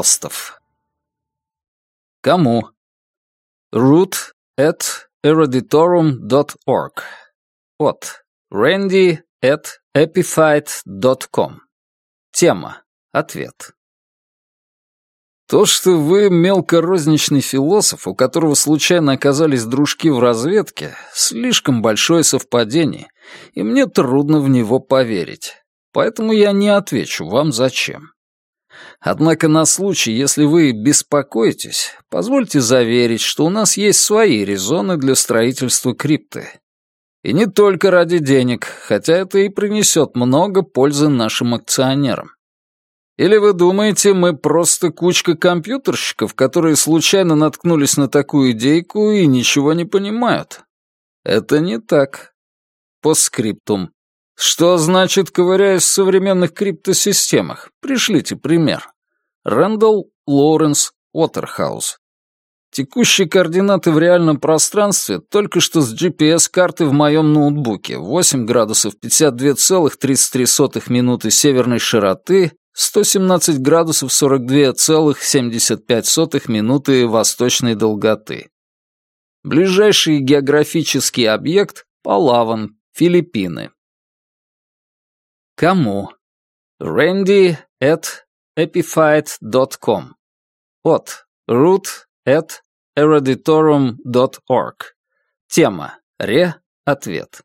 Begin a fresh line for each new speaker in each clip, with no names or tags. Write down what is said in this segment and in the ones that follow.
постов. Кому? root@eruditorum.org. От randy@epiphyte.com. Тема. Ответ. То, что вы мелкорозничный философ, у которого случайно оказались дружки в разведке, слишком большое совпадение, и мне трудно в него поверить. Поэтому я не отвечу вам зачем. Однако на случай, если вы беспокоитесь, позвольте заверить, что у нас есть свои резоны для строительства крипты. И не только ради денег, хотя это и принесет много пользы нашим акционерам. Или вы думаете, мы просто кучка компьютерщиков, которые случайно наткнулись на такую идейку и ничего не понимают? Это не так. Постскриптум. Что значит ковыряюсь в современных криптосистемах? Пришлите пример. Рэндалл Лоуренс Уотерхаус. Текущие координаты в реальном пространстве только что с GPS-карты в моем ноутбуке. 8 градусов 52,33 минуты северной широты, 117 градусов 42,75 минуты восточной долготы. Ближайший географический объект — Палаван, Филиппины. Кому? randy@epiphyte.com. От root@eruditorum.org. Тема. Ответ.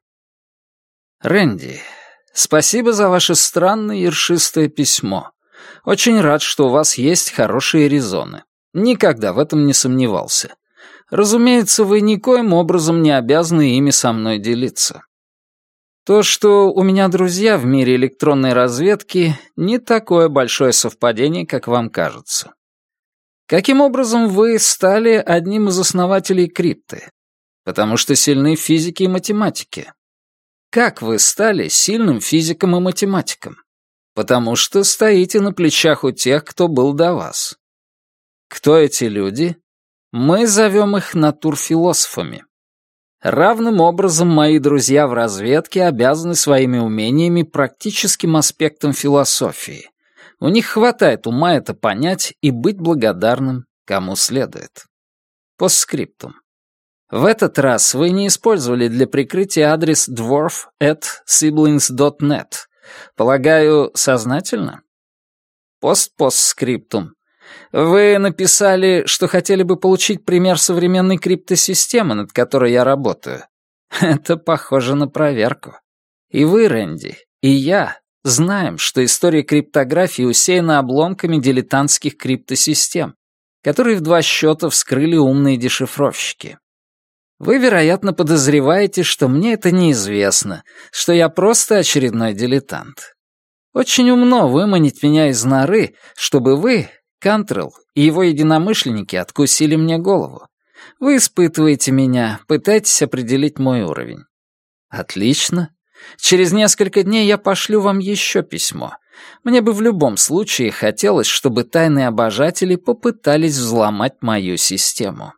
Рэнди, спасибо за ваше странное ершистое письмо. Очень рад, что у вас есть хорошие резоны. Никогда в этом не сомневался. Разумеется, вы никоим образом не обязаны ими со мной делиться. То, что у меня друзья в мире электронной разведки, не такое большое совпадение, как вам кажется. Каким образом вы стали одним из основателей крипты? Потому что сильны в физике и математике. Как вы стали сильным физиком и математиком? Потому что стоите на плечах у тех, кто был до вас. Кто эти люди? Мы зовем их натурфилософами. Равным образом мои друзья в разведке обязаны своими умениями практическим аспектам философии. У них хватает ума это понять и быть благодарным, кому следует. Постскриптум. В этот раз вы не использовали для прикрытия адрес dwarf@siblings.net. Полагаю, сознательно? Постскриптум. Вы написали, что хотели бы получить пример современной криптосистемы, над которой я работаю. Это похоже на проверку. И вы, Рэнди, и я знаем, что история криптографии усеяна обломками дилетантских криптосистем, которые в 2 счета вскрыли умные дешифровщики. Вы, вероятно, подозреваете, что мне это неизвестно, что я просто очередной дилетант. Очень умно выманить меня из норы, чтобы вы, Кантрелл и его единомышленники, откусили мне голову. Вы испытываете меня, пытаетесь определить мой уровень. Отлично. Через несколько дней я пошлю вам еще письмо. Мне бы в любом случае хотелось, чтобы тайные обожатели попытались взломать мою систему.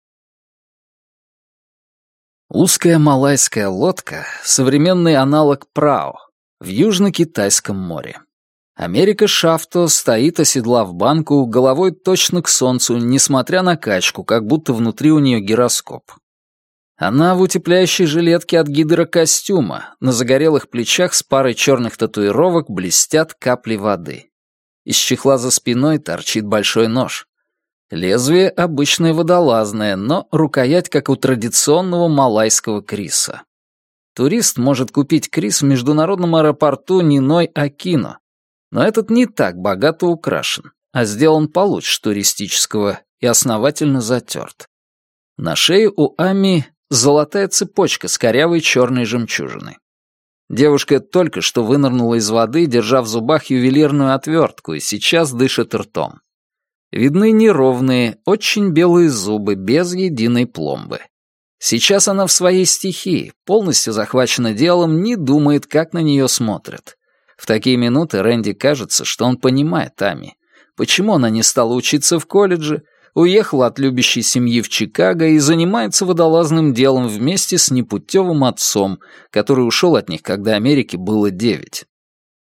Узкая малайская лодка — современный аналог прау в Южно-Китайском море. Америка Шафто стоит, оседлав банку, головой точно к солнцу, несмотря на качку, как будто внутри у нее гироскоп. Она в утепляющей жилетке от гидрокостюма, на загорелых плечах с парой черных татуировок блестят капли воды. Из чехла за спиной торчит большой нож. Лезвие обычное водолазное, но рукоять, как у традиционного малайского криса. Турист может купить крис в международном аэропорту Ниной Акино, но этот не так богато украшен, а сделан получше туристического и основательно затерт. На шее у Ами золотая цепочка с корявой черной жемчужиной. Девушка только что вынырнула из воды, держа в зубах ювелирную отвертку, и сейчас дышит ртом. Видны неровные, очень белые зубы, без единой пломбы. Сейчас она в своей стихии, полностью захвачена делом, не думает, как на нее смотрят. В такие минуты Рэнди кажется, что он понимает Ами. Почему она не стала учиться в колледже, уехала от любящей семьи в Чикаго и занимается водолазным делом вместе с непутевым отцом, который ушел от них, когда Америке было 9.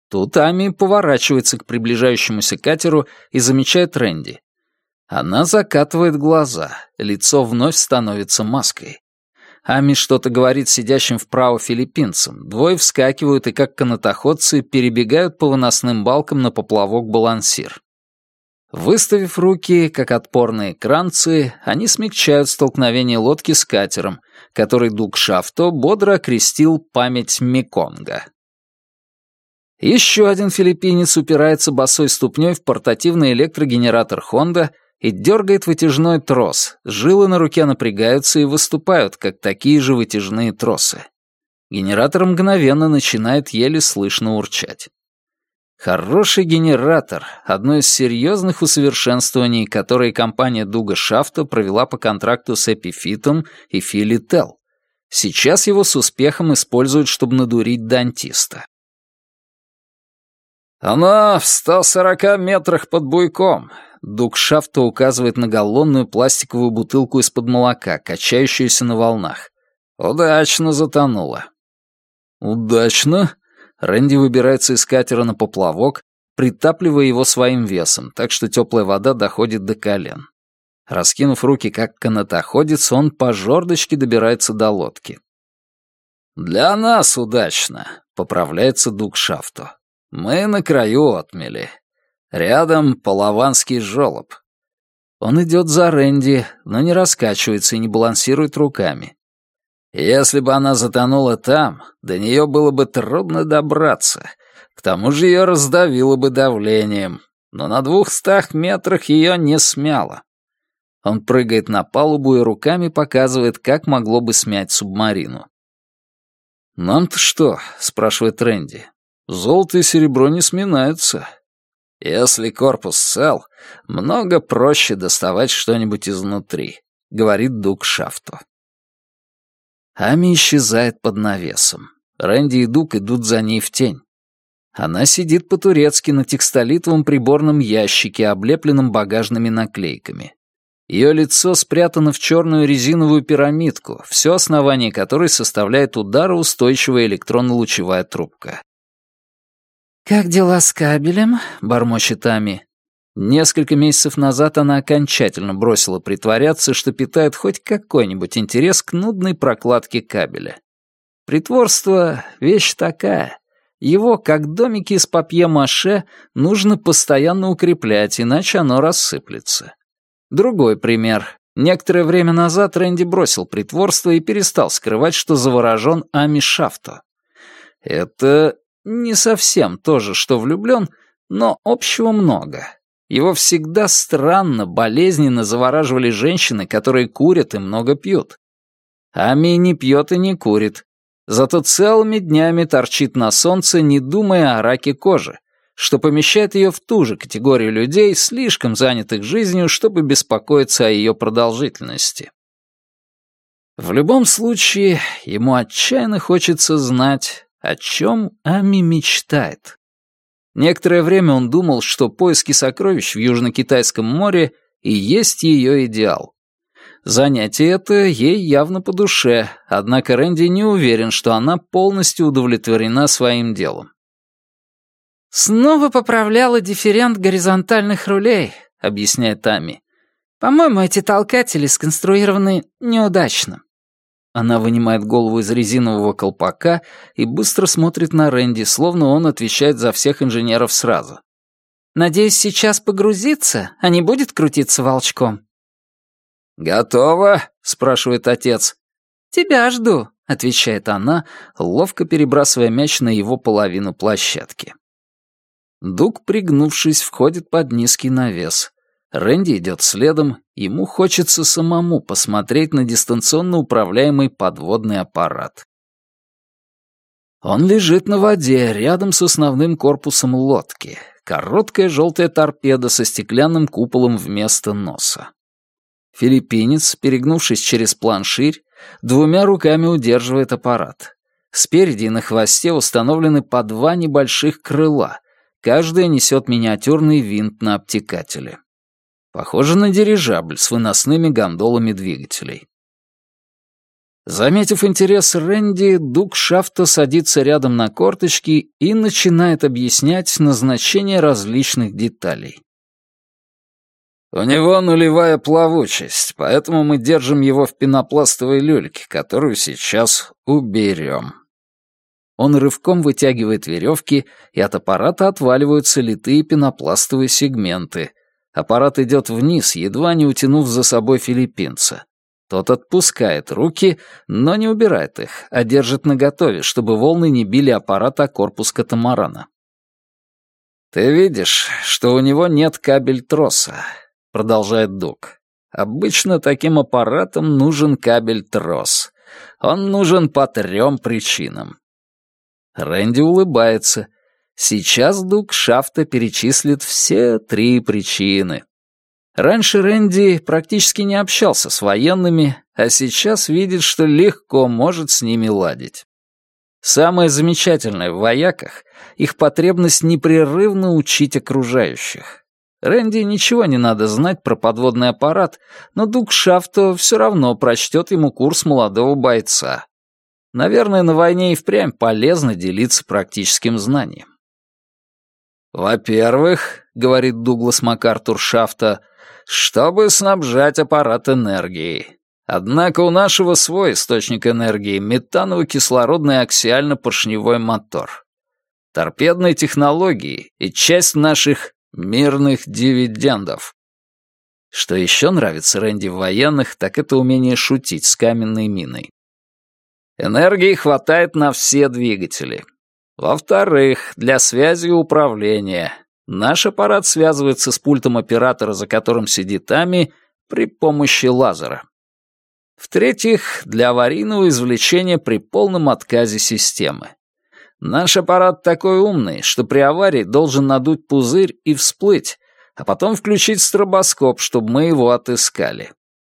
Тут Ами поворачивается к приближающемуся катеру и замечает Рэнди. Она закатывает глаза, лицо вновь становится маской. Ами что-то говорит сидящим вправо филиппинцам. Двое вскакивают и, как канатоходцы, перебегают по выносным балкам на поплавок-балансир. Выставив руки, как отпорные кранцы, они смягчают столкновение лодки с катером, который Дуг Шафто бодро окрестил «Память Меконга». Еще один филиппинец упирается босой ступней в портативный электрогенератор «Хонда» и дергает вытяжной трос. Жилы на руке напрягаются и выступают, как такие же вытяжные тросы. Генератор мгновенно начинает еле слышно урчать. Хороший генератор — одно из серьезных усовершенствований, которые компания Дуга Шафто провела по контракту с Эпифитом и Филител. Сейчас его с успехом используют, чтобы надурить дантиста. «Она в 140 метрах под буйком», — Дуг Шафто указывает на галлонную пластиковую бутылку из-под молока, качающуюся на волнах. «Удачно затонула». «Удачно?» Рэнди выбирается из катера на поплавок, притапливая его своим весом, так что теплая вода доходит до колен. Раскинув руки, как канатоходец, он по жердочке добирается до лодки. «Для нас удачно», — поправляется Дуг Шафто. «Мы на краю отмели. Рядом палаванский жёлоб». Он идет за Рэнди, но не раскачивается и не балансирует руками. Если бы она затонула там, до нее было бы трудно добраться. К тому же ее раздавило бы давлением, но на 200 метрах ее не смяло. Он прыгает на палубу и руками показывает, как могло бы смять субмарину. «Нам-то что?» — спрашивает Рэнди. «Золото и серебро не сминаются. Если корпус цел, много проще доставать что-нибудь изнутри», — говорит Дуг Шафто. Ами исчезает под навесом. Рэнди и Дуг идут за ней в тень. Она сидит по-турецки на текстолитовом приборном ящике, облепленном багажными наклейками. Ее лицо спрятано в черную резиновую пирамидку, все основание которой составляет удароустойчивая электронно-лучевая трубка. «Как дела с кабелем?» — бормочет Ами. Несколько месяцев назад она окончательно бросила притворяться, что питает хоть какой-нибудь интерес к нудной прокладке кабеля. Притворство — вещь такая. Его, как домики из папье-маше, нужно постоянно укреплять, иначе оно рассыплется. Другой пример. Некоторое время назад Рэнди бросил притворство и перестал скрывать, что заворожен Ами Шафто. Это не совсем то же, что влюблен, но общего много. Его всегда странно, болезненно завораживали женщины, которые курят и много пьют. Ами не пьет и не курит. Зато целыми днями торчит на солнце, не думая о раке кожи, что помещает ее в ту же категорию людей, слишком занятых жизнью, чтобы беспокоиться о ее продолжительности. В любом случае, ему отчаянно хочется знать, о чем Ами мечтает. Некоторое время он думал, что поиски сокровищ в Южно-Китайском море и есть ее идеал. Занятие это ей явно по душе, однако Рэнди не уверен, что она полностью удовлетворена своим делом. «Снова поправляла дифферент горизонтальных рулей», — объясняет Ами. «По-моему, эти толкатели сконструированы неудачно». Она вынимает голову из резинового колпака и быстро смотрит на Рэнди, словно он отвечает за всех инженеров сразу. «Надеюсь, сейчас погрузится, а не будет крутиться волчком?» «Готово?» — спрашивает отец. «Тебя жду», — отвечает она, ловко перебрасывая мяч на его половину площадки. Дуг, пригнувшись, входит под низкий навес. Рэнди идет следом, ему хочется самому посмотреть на дистанционно управляемый подводный аппарат. Он лежит на воде, рядом с основным корпусом лодки. Короткая желтая торпеда со стеклянным куполом вместо носа. Филиппинец, перегнувшись через планширь, двумя руками удерживает аппарат. Спереди и на хвосте установлены по 2 небольших крыла, каждая несет миниатюрный винт на обтекателе. Похоже на дирижабль с выносными гондолами двигателей. Заметив интерес Рэнди, Дуг Шафто садится рядом на корточки и начинает объяснять назначение различных деталей. «У него нулевая плавучесть, поэтому мы держим его в пенопластовой люльке, которую сейчас уберем». Он рывком вытягивает веревки, и от аппарата отваливаются литые пенопластовые сегменты. Аппарат идет вниз, едва не утянув за собой филиппинца. Тот отпускает руки, но не убирает их, а держит наготове, чтобы волны не били аппарат о корпус катамарана. «Ты видишь, что у него нет кабель-троса», — продолжает Дуг. «Обычно таким аппаратам нужен кабель-трос. Он нужен по 3 причинам». Рэнди улыбается. Сейчас Дуг Шафто перечислит все 3 причины. Раньше Рэнди практически не общался с военными, а сейчас видит, что легко может с ними ладить. Самое замечательное в вояках — их потребность непрерывно учить окружающих. Рэнди ничего не надо знать про подводный аппарат, но Дуг Шафто все равно прочтет ему курс молодого бойца. Наверное, на войне и впрямь полезно делиться практическим знанием. «Во-первых, — говорит Дуглас МакАртур Шафто, — чтобы снабжать аппарат энергией. Однако у нашего свой источник энергии — метаново-кислородный аксиально-поршневой мотор. Торпедные технологии и часть наших мирных дивидендов». Что еще нравится Рэнди в военных, так это умение шутить с каменной миной. Энергии хватает на все двигатели. Во-вторых, для связи и управления. Наш аппарат связывается с пультом оператора, за которым сидит Ами, при помощи лазера. В-третьих, для аварийного извлечения при полном отказе системы. Наш аппарат такой умный, что при аварии должен надуть пузырь и всплыть, а потом включить стробоскоп, чтобы мы его отыскали.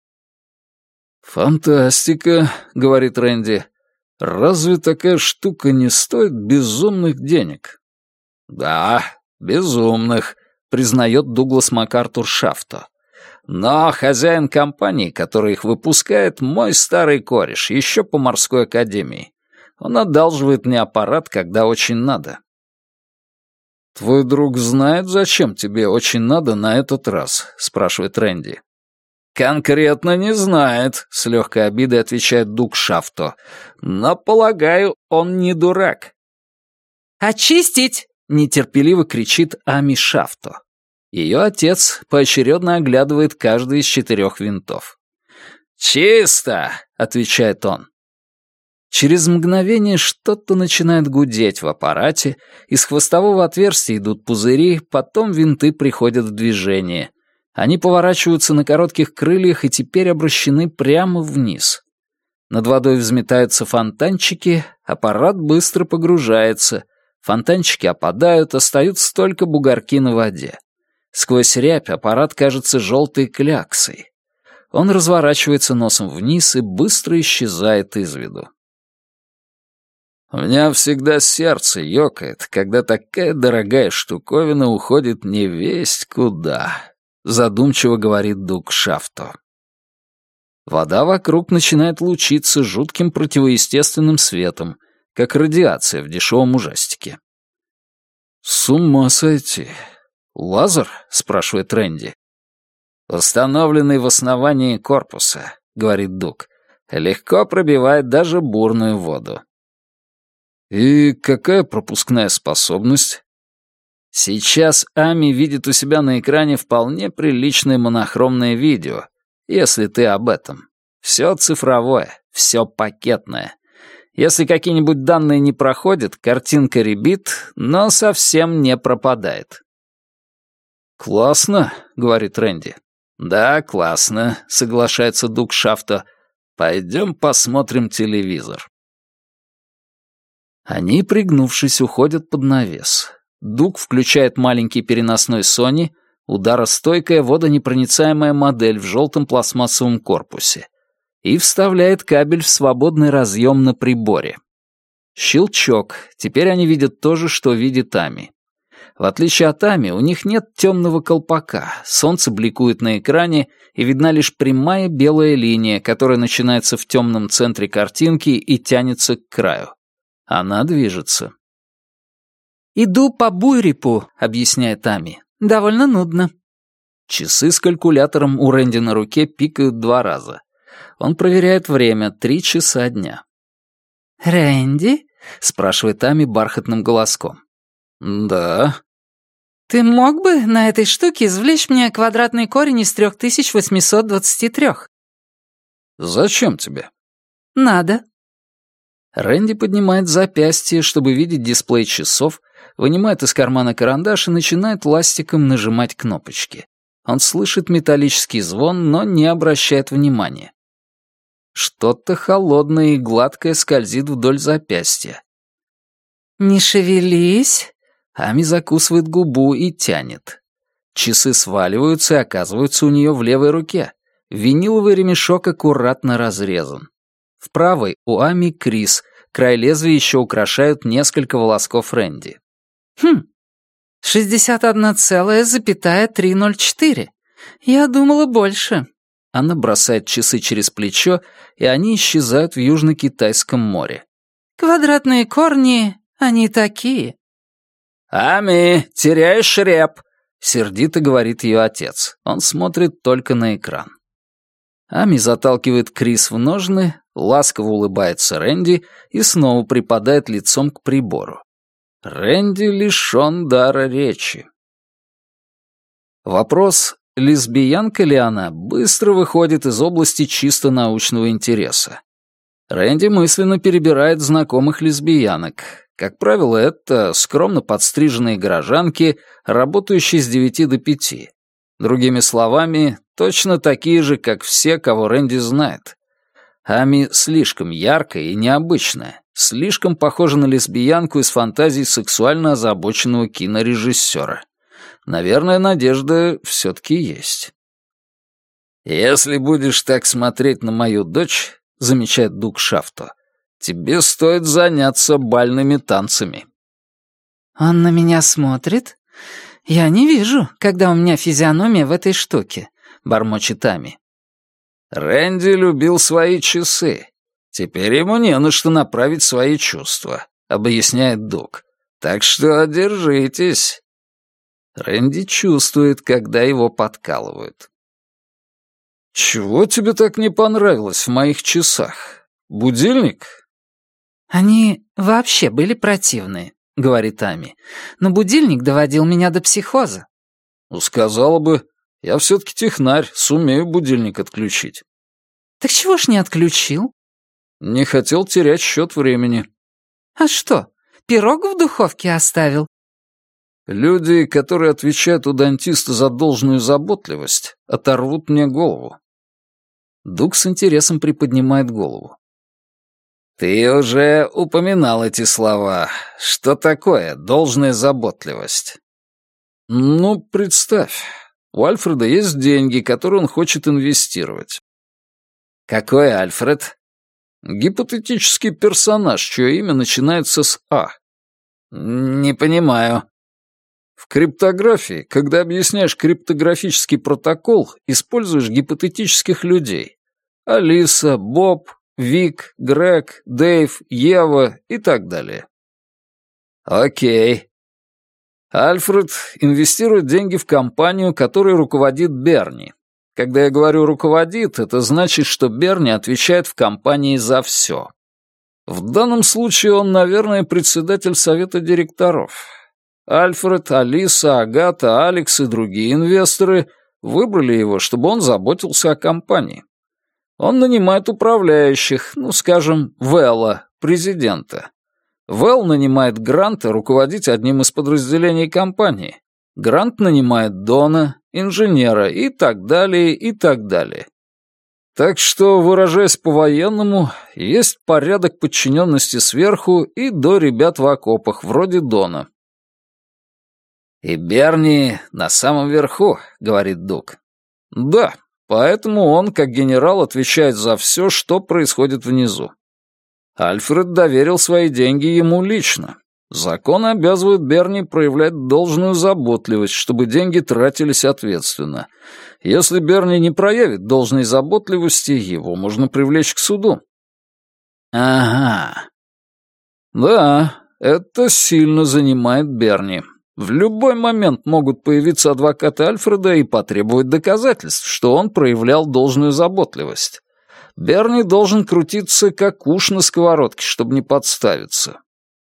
«Фантастика», — говорит Рэнди. «Разве такая штука не стоит безумных денег?» «Да, безумных», — признает Дуглас МакАртур Шафто. «Но хозяин компании, который их выпускает, мой старый кореш, еще по морской академии. Он одалживает мне аппарат, когда очень надо». «Твой друг знает, зачем тебе очень надо на этот раз?» — спрашивает Рэнди. «Конкретно не знает», — с легкой обидой отвечает Дуг Шафто. «Но, полагаю, он не дурак». «Очистить!» — нетерпеливо кричит Ами Шафто. Ее отец поочередно оглядывает каждый из 4 винтов. «Чисто!» — отвечает он. Через мгновение что-то начинает гудеть в аппарате, из хвостового отверстия идут пузыри, потом винты приходят в движение. Они поворачиваются на коротких крыльях и теперь обращены прямо вниз. Над водой взметаются фонтанчики, аппарат быстро погружается. Фонтанчики опадают, остаются только бугорки на воде. Сквозь рябь аппарат кажется желтой кляксой. Он разворачивается носом вниз и быстро исчезает из виду. «У меня всегда сердце ёкает, когда такая дорогая штуковина уходит невесть куда», — задумчиво говорит Дуг Шафто. Вода вокруг начинает лучиться жутким противоестественным светом, как радиация в дешевом ужастике. «С ума сойти! Лазер?» — спрашивает Рэнди. «Установленный в основании корпуса», — говорит Дуг, — «легко пробивает даже бурную воду». «И какая пропускная способность?» Сейчас Ами видит у себя на экране вполне приличное монохромное видео, если ты об этом. Все цифровое, все пакетное. Если какие-нибудь данные не проходят, картинка рябит, но совсем не пропадает. «Классно», — говорит Рэнди. «Да, классно», — соглашается Дуг Шафто. «Пойдем посмотрим телевизор». Они, пригнувшись, уходят под навес. Дуг включает маленький переносной Sony, ударостойкая водонепроницаемая модель в желтом пластмассовом корпусе, и вставляет кабель в свободный разъем на приборе. Щелчок. Теперь они видят то же, что видит Ами. В отличие от Ами, у них нет темного колпака, солнце бликует на экране, и видна лишь прямая белая линия, которая начинается в темном центре картинки и тянется к краю. Она движется. «Иду по Буйрипу», — объясняет Ами. «Довольно нудно». Часы с калькулятором у Рэнди на руке пикают 2 раза. Он проверяет время, 3 часа дня. «Рэнди?» — спрашивает Ами бархатным голоском. «Да». «Ты мог бы на этой штуке извлечь мне квадратный корень из 3823?»
«Зачем тебе?»
«Надо». Рэнди поднимает запястье, чтобы видеть дисплей часов, вынимает из кармана карандаш и начинает ластиком нажимать кнопочки. Он слышит металлический звон, но не обращает внимания. Что-то холодное и гладкое скользит вдоль запястья. «Не шевелись». Ами закусывает губу и тянет. Часы сваливаются и оказываются у нее в левой руке. Виниловый ремешок аккуратно разрезан. В правой у Ами Крис, край лезвия еще украшают несколько волосков Рэнди. 61,304. Я думала больше». Она бросает часы через плечо, и они исчезают в Южно-Китайском море. «Квадратные корни, они такие».
«Ами, теряешь реп!»
— сердито говорит ее отец. Он смотрит только на экран. Ами заталкивает Крис в ножны, ласково улыбается Рэнди и снова припадает лицом к прибору. Рэнди лишён дара речи. Вопрос, лесбиянка ли она, быстро выходит из области чисто научного интереса. Рэнди мысленно перебирает знакомых лесбиянок. Как правило, это скромно подстриженные горожанки, работающие с 9 до 5. Другими словами, точно такие же, как все, кого Рэнди знает. Ами слишком яркая и необычная, слишком похожа на лесбиянку из фантазий сексуально озабоченного кинорежиссера. Наверное, надежда все-таки есть. «Если будешь так смотреть на мою дочь, — замечает Дуг Шафто, — тебе стоит заняться бальными танцами». «Он на меня смотрит? Я не вижу, когда у меня физиономия в этой штуке», — бормочет Ами.
«Рэнди любил свои часы. Теперь ему не на что направить свои чувства», — объясняет Дуг. «Так что держитесь». Рэнди чувствует, когда его подкалывают. «Чего тебе так не понравилось в моих часах? Будильник?»
«Они вообще были противные», — говорит Ами. «Но будильник доводил меня до психоза».
«Ну, сказала бы, я все-таки технарь, сумею будильник отключить».
«Так чего ж не отключил?»
«Не хотел терять счет времени».
«А что, пирог в духовке оставил?»
«Люди, которые отвечают у дантиста за должную заботливость, оторвут мне голову».
Дуг с интересом приподнимает голову.
«Ты уже упоминал эти слова. Что такое должная заботливость?» «Ну, представь, у Альфреда есть деньги, которые он хочет инвестировать». «Какой Альфред?» «Гипотетический персонаж, чье имя начинается с «А». «Не понимаю». В криптографии, когда объясняешь криптографический протокол, используешь гипотетических людей. Алиса, Боб, Вик, Грег, Дэйв, Ева и так далее. Окей. Альфред инвестирует деньги в компанию, которой руководит Берни. Когда я говорю «руководит», это значит, что Берни отвечает в компании за все. В данном случае он, наверное, председатель совета директоров. Альфред, Алиса, Агата, Алекс и другие инвесторы выбрали его, чтобы он заботился о компании. Он нанимает управляющих, ну, скажем, Вэлла, президента. Вэлл нанимает Гранта руководить одним из подразделений компании. Грант нанимает Дона, инженера и так далее, и так далее. Так что, выражаясь по-военному, есть порядок подчиненности сверху и до ребят в окопах, вроде Дона.
«И Берни на самом верху», — говорит Дуг.
«Да, поэтому он, как генерал, отвечает за все, что происходит внизу. Альфред доверил свои деньги ему лично. Закон обязывает Берни проявлять должную заботливость, чтобы деньги тратились ответственно. Если Берни не проявит должной заботливости, его можно привлечь к суду».
«Ага».
«Да, это сильно занимает Берни. В любой момент могут появиться адвокаты Альфреда и потребовать доказательств, что он проявлял должную заботливость. Берни должен крутиться как уж на сковородке, чтобы не подставиться».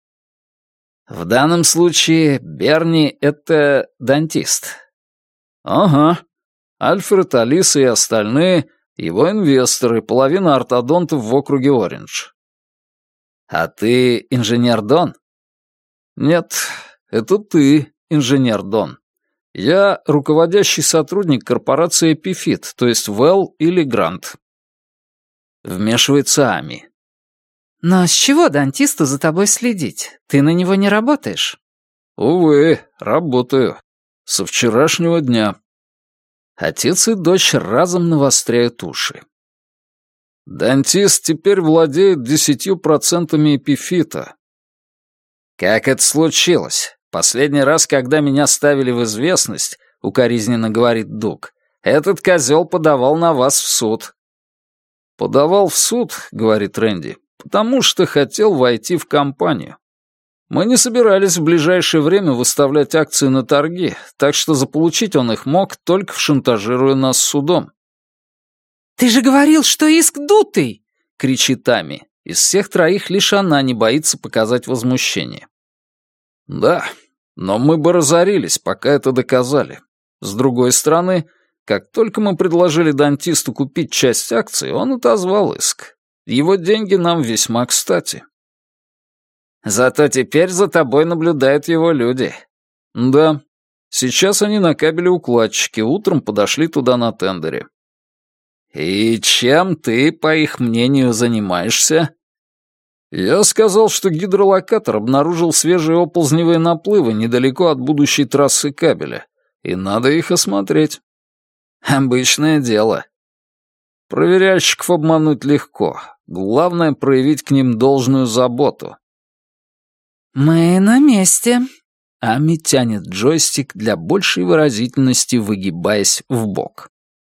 «В данном случае Берни — это дантист».
«Ага. Альфред, Алиса и остальные — его инвесторы, половина ортодонтов в округе Ориндж».
«А ты инженер Дон?»
«Нет, это ты, инженер Дон. Я руководящий сотрудник корпорации Эпифит, то есть Вэлл или Грант».
Вмешивается Ами. «Но с чего дантисту за тобой следить? Ты на него не работаешь?»
«Увы, работаю. Со вчерашнего дня».
Отец и дочь разом навостряют уши.
«Дантист теперь владеет 10% эпифита».
«Как это случилось? Последний раз, когда меня ставили в известность, — укоризненно говорит Дуг, — этот козел подавал на вас в суд».
«Подавал в суд, — говорит Рэнди, — потому что хотел войти в компанию. Мы не собирались в ближайшее время выставлять акции на торги, так что заполучить он их мог, только шантажируя нас судом».
«Ты же говорил, что иск дутый!» — кричит Ами. Из всех троих лишь она не боится показать возмущение.
«Да, но мы бы разорились, пока это доказали. С другой стороны, как только мы предложили дантисту купить часть акций, он отозвал иск. Его деньги нам весьма кстати».
«Зато теперь за тобой наблюдают его люди».
«Да. Сейчас они на кабелеукладчике, утром подошли туда на тендере».
«И чем ты, по их мнению, занимаешься?»
«Я сказал, что гидролокатор обнаружил свежие оползневые наплывы недалеко от будущей трассы кабеля, и надо их осмотреть».
«Обычное дело».
«Проверяльщиков обмануть легко. Главное — проявить к ним должную заботу».
«Мы на месте». Ами тянет джойстик для большей выразительности, выгибаясь вбок.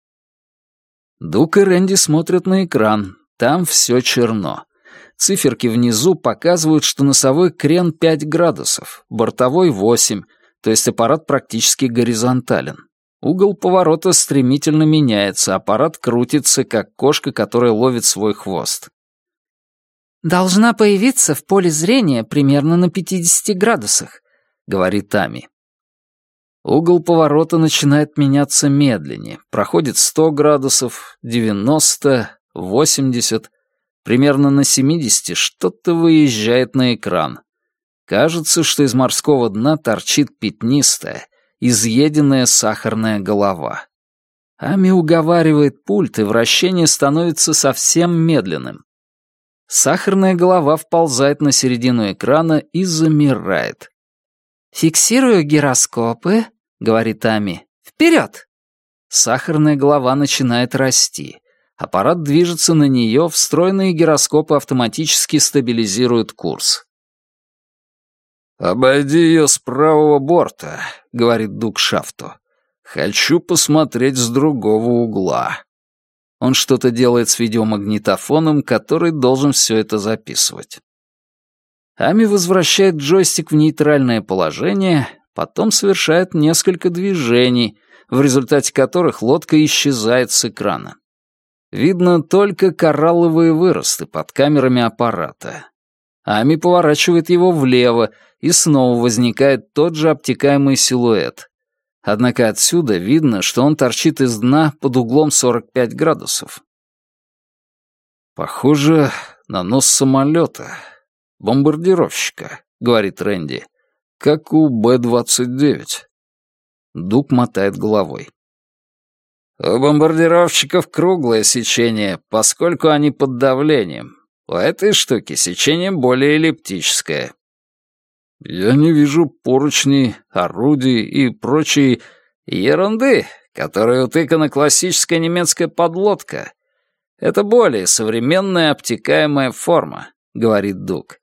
Дуг и Рэнди смотрят на экран. Там все черно. Циферки внизу показывают, что носовой крен 5 градусов, бортовой 8, то есть аппарат практически горизонтален. Угол поворота стремительно меняется, аппарат крутится, как кошка, которая ловит свой хвост. «Должна появиться в поле зрения примерно на 50 градусах», — говорит Ами. Угол поворота начинает меняться медленнее. Проходит 100 градусов, 90, 80. Примерно на 70 что-то выезжает на экран. Кажется, что из морского дна торчит пятнистая, изъеденная сахарная голова. Ами уговаривает пульт, и вращение становится совсем медленным. Сахарная голова вползает на середину экрана и замирает. «Фиксирую гироскопы», — говорит Ами. «Вперед!» Сахарная голова начинает расти. Аппарат движется на нее, встроенные гироскопы автоматически стабилизируют курс.
«Обойди ее с правого борта», — говорит Дуг Шафту. «Хочу посмотреть с другого угла».
Он что-то делает с видеомагнитофоном, который должен все это записывать. Ами возвращает джойстик в нейтральное положение, потом совершает несколько движений, в результате которых лодка исчезает с экрана. Видно только коралловые выросты под камерами аппарата. Ами поворачивает его влево, и снова возникает тот же обтекаемый силуэт. Однако отсюда видно, что он торчит из дна под углом 45 градусов.
«Похоже на нос самолета. Бомбардировщика», — говорит Рэнди. «Как у Б-29».
Дуг мотает головой.
«У бомбардировщиков круглое сечение, поскольку они под давлением. У этой штуки сечение более эллиптическое». «Я не вижу поручней, орудий и прочей
ерунды, которой утыкана классическая немецкая подлодка. Это более современная обтекаемая форма», — говорит Дуг.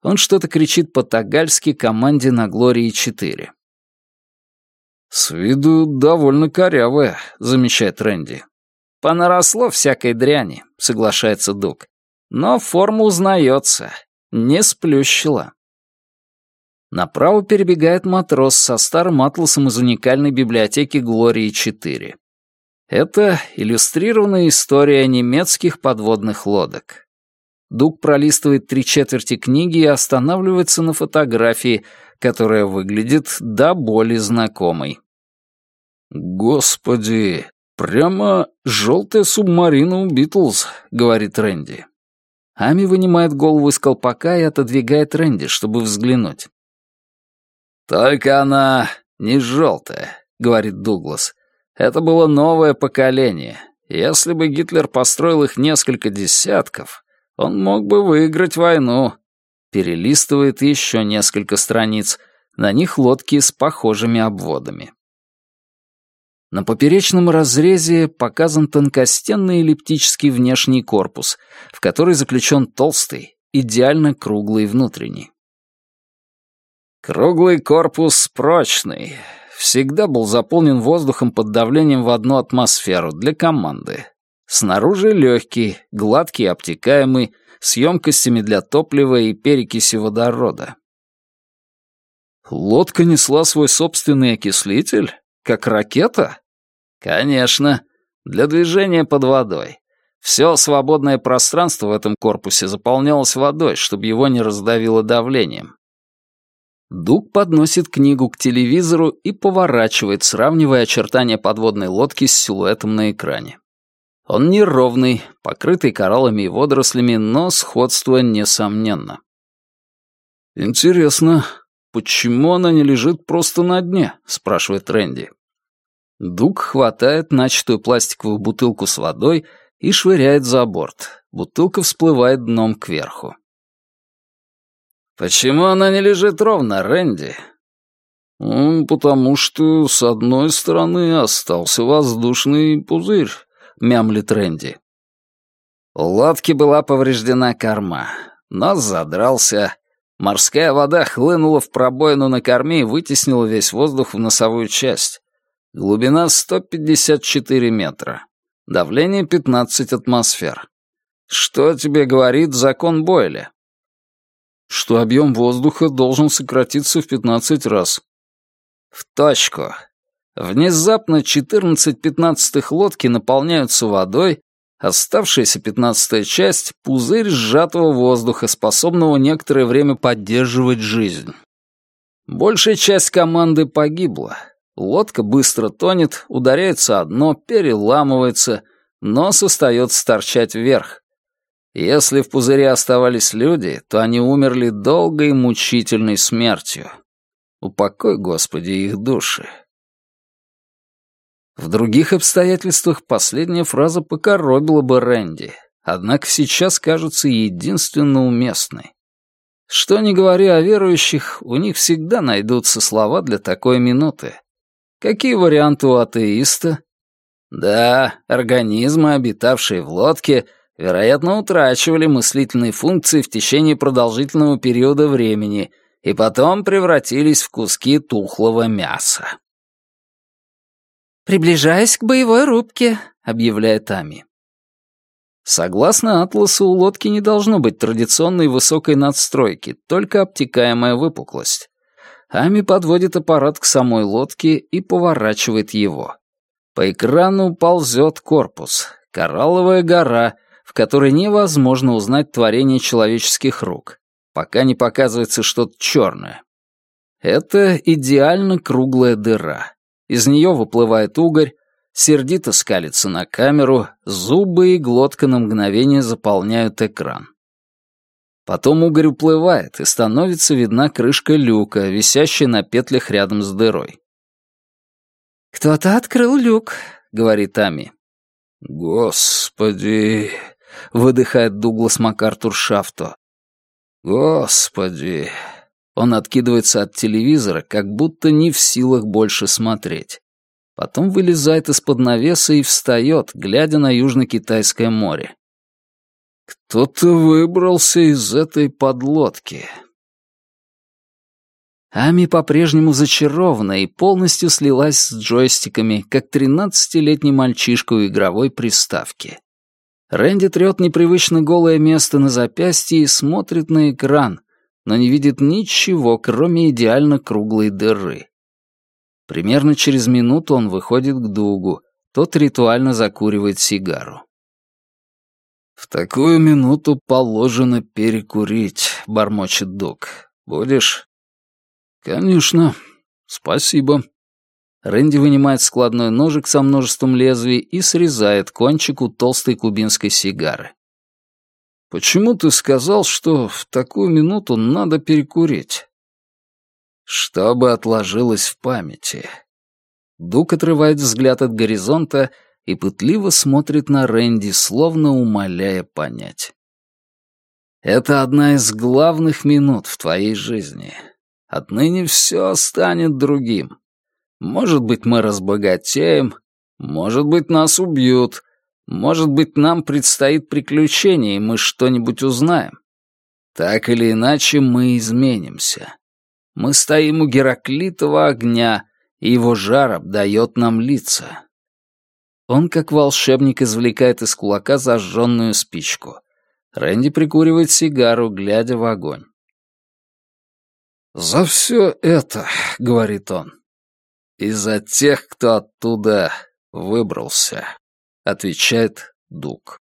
Он что-то кричит по-тагальски команде на Глории-4.
«С виду довольно корявая», — замечает Рэнди.
«Понаросло всякой дряни», — соглашается Дуг. «Но форма узнается. Не сплющила». Направо перебегает матрос со старым атласом из уникальной библиотеки Глории-4. Это иллюстрированная история немецких подводных лодок. Дуг пролистывает 3/4 книги и останавливается на фотографии, которая выглядит до боли знакомой.
«Господи, прямо желтая субмарина у Битлз», — говорит Рэнди.
Ами вынимает голову из колпака и отодвигает Рэнди, чтобы взглянуть.
«Только она не желтая», — говорит Дуглас. «Это было новое поколение. Если бы Гитлер построил их несколько десятков, он мог бы выиграть войну».
Перелистывает еще несколько страниц. На них лодки с похожими обводами. На поперечном разрезе показан тонкостенный эллиптический внешний корпус, в который заключен толстый, идеально круглый внутренний.
Круглый корпус прочный. Всегда был заполнен воздухом под давлением в 1 атмосферу для команды. Снаружи легкий, гладкий и обтекаемый, с емкостями для топлива и перекиси водорода.
Лодка несла свой собственный окислитель? Как ракета?
Конечно. Для движения под водой. Все свободное пространство в этом корпусе заполнялось водой, чтобы его не раздавило давлением.
Дуг подносит книгу к телевизору и поворачивает, сравнивая очертания подводной лодки с силуэтом на экране. Он неровный, покрытый кораллами и водорослями, но сходство несомненно.
«Интересно, почему она не лежит просто на дне?» — спрашивает Рэнди.
Дуг хватает начатую пластиковую бутылку с водой и швыряет за борт. Бутылка всплывает дном кверху.
«Почему она не лежит ровно, Рэнди?»
«Потому что с одной стороны остался воздушный пузырь», — мямлит Рэнди.
У лодки была повреждена корма. Нос задрался. Морская вода хлынула в пробоину на корме и вытеснила весь воздух в носовую часть. Глубина 154 метра. Давление 15 атмосфер. Что тебе говорит закон Бойля?
Что объем воздуха должен сократиться в 15 раз.
В точку. Внезапно 14/15 лодки наполняются водой, оставшаяся 15-я часть — пузырь сжатого воздуха, способного некоторое время поддерживать жизнь. Большая часть команды погибла. Лодка быстро тонет, ударяется о дно, переламывается, нос остается торчать вверх. Если в пузыре оставались люди, то они умерли долгой и мучительной смертью. Упокой, Господи, их души.
В других обстоятельствах последняя фраза покоробила бы Рэнди, однако сейчас кажется единственно уместной. Что ни говори о верующих, у них всегда найдутся слова для такой минуты. Какие варианты у атеиста?
Да, организмы, обитавшие в лодке, вероятно, утрачивали мыслительные функции в течение продолжительного периода времени и потом превратились в куски тухлого мяса.
«Приближаясь к боевой рубке», — объявляет Ами.
Согласно атласу, у лодки не должно быть традиционной высокой надстройки, только обтекаемая выпуклость. Ами подводит аппарат к самой лодке и поворачивает его. По экрану ползет корпус, коралловая гора, в которой невозможно узнать творение человеческих рук, пока не показывается что-то черное. Это идеально круглая дыра. Из нее выплывает угорь, сердито скалится на камеру, зубы и глотка на мгновение заполняют экран. Потом угорь уплывает, и становится видна крышка люка, висящая на петлях рядом с дырой.
«Кто-то открыл люк», — говорит Ами.
«Господи!» — выдыхает Дуглас МакАртур Шафто. «Господи!» Он откидывается от телевизора, как будто не в силах больше смотреть. Потом вылезает из-под навеса и встает, глядя на Южно-Китайское море. Кто-то выбрался из этой подлодки. Ами по-прежнему зачарована и полностью слилась с джойстиками, как 13-летний мальчишка у игровой приставки. Рэнди трёт непривычно голое место на запястье и смотрит на экран, но не видит ничего, кроме идеально круглой дыры. Примерно через минуту он выходит к Дугу, тот ритуально закуривает сигару. «В такую минуту положено перекурить», — бормочет Дуг. «Будешь?» «Конечно. Спасибо». Рэнди вынимает складной ножик со множеством лезвий и срезает кончик у толстой кубинской сигары. «Почему ты сказал, что в такую минуту надо перекурить?» «Чтобы отложилось в памяти». Дуг отрывает взгляд от горизонта и пытливо смотрит на Рэнди, словно умоляя понять. «Это одна из главных минут в твоей жизни. Отныне все станет другим. Может быть, мы разбогатеем, может быть, нас убьют, может быть, нам предстоит приключение, и мы что-нибудь узнаем. Так или иначе, мы изменимся. Мы стоим у Гераклитова огня, и его жар обдает нам лица». Он, как волшебник, извлекает из кулака зажженную спичку. Рэнди прикуривает сигару, глядя в огонь. «За все это, — говорит он, — и за тех, кто оттуда выбрался, — отвечает Дуг.